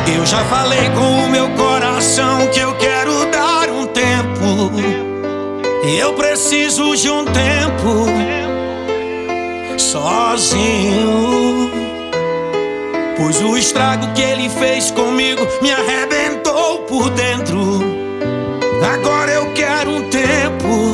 Eu já falei com o meu coração que eu quero dar um tempo. Eu preciso de um tempo sozinho, pois o estrago que ele fez comigo me arrebentou por dentro. Agora eu quero um tempo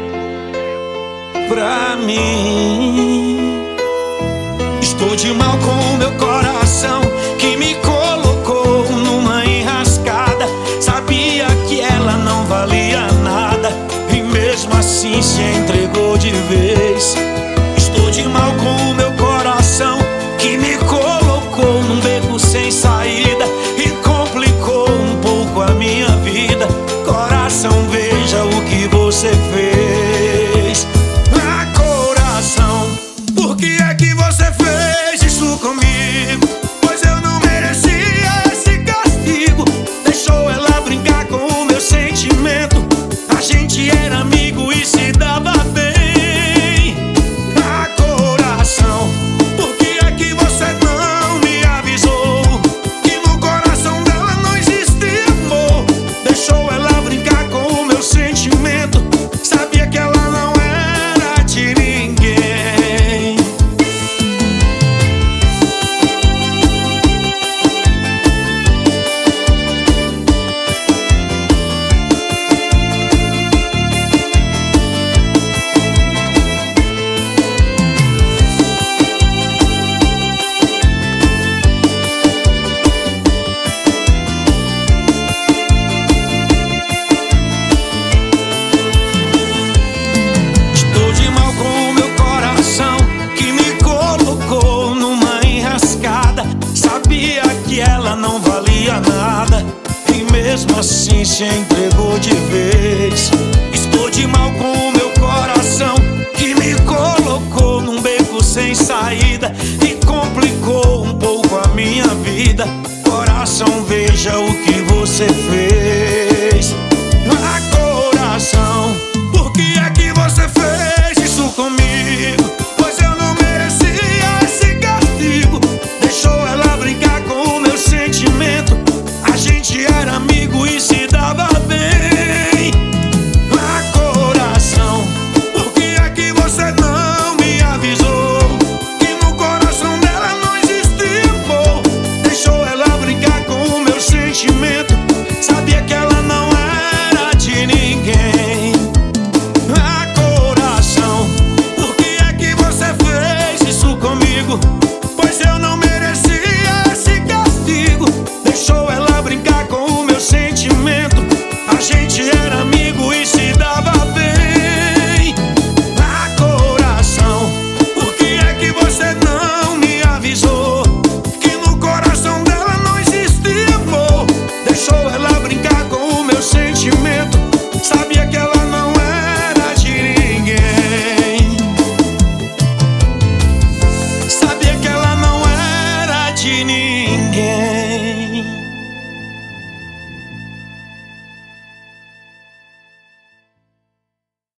pra mim. Estou de mal com o meu coração que me colocou numa enrascada. Sabia que ela não valia nada e mesmo assim se entregou de vez. Estou de mal com o meu coração que me colocou num beco sem saída e complicou um pouco a minha vida. Coração, veja o que você fez. Ah, coração, por que é que você fez isso comigo? Pois eu não merecia esse castigo. Deixou ela brincar com o meu sentimento. A gente era amigo e se dava bem. Ah, coração, por que é que você não me avisou que no coração dela não existia amor? Deixou ela brincar com o meu sentimento. Sabia que ela não era de ninguém. Estou de mal com o meu coração que me colocou numa enrascada. Sabia que ela não valia nada e mesmo assim se entregou de vez. Estou de mal com o meu coração que me colocou num beco sem saída e complicou um pouco a minha vida. Coração, veja o que você fez.